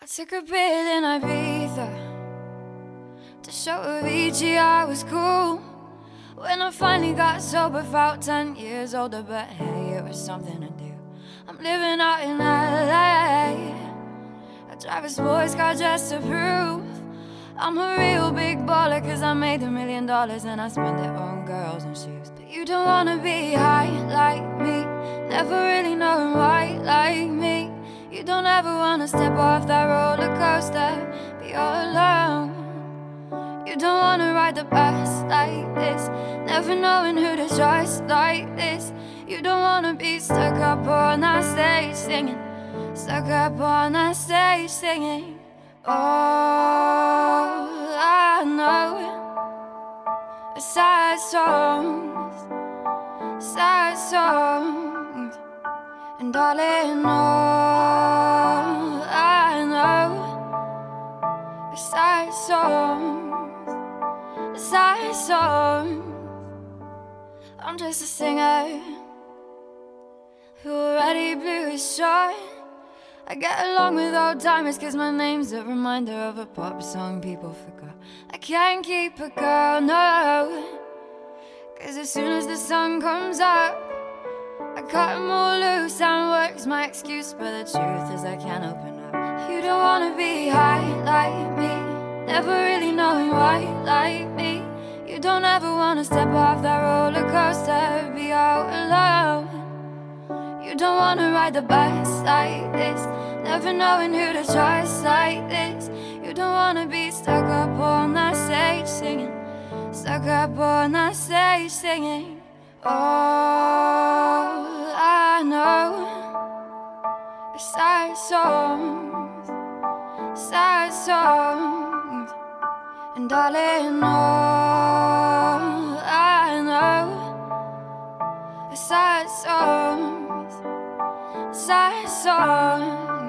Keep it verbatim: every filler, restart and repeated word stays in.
I took a pill in Ibiza to show Avicii I was cool. When I finally got sober, felt ten years older, but hey, it was something to do. I'm living out in L A. I drive a sports car just to prove I'm a real big baller, cause I made a million dollars and I spend it on girls and shoes. But you don't wanna be high like me, never really knowing why like me. You don't ever wanna step off that roller coaster, be all alone. You don't wanna ride the bus like this, never knowing who to trust like this. You don't wanna be stuck up on that stage singing, stuck up on that stage singing. All I know are sad songs, sad songs. And darling, all I know are sad songs, sad songs. I'm just a singer who already blew his shot. I get along with old timers cause my name's a reminder of a pop song people forgot. I can't keep a girl, no, cause as soon as the sun comes up I cut them all loose and work's my excuse, but the truth is I can't open up. You don't wanna be high like me, never really knowing why like me. You don't ever wanna step off that roller coaster, be out alone. You don't wanna ride the bus like this, never knowing who to trust like this. You don't wanna be stuck up on that stage singing, stuck up on that stage singing. All I know are sad songs, sad songs. And darling, all I know are sad songs, sad songs.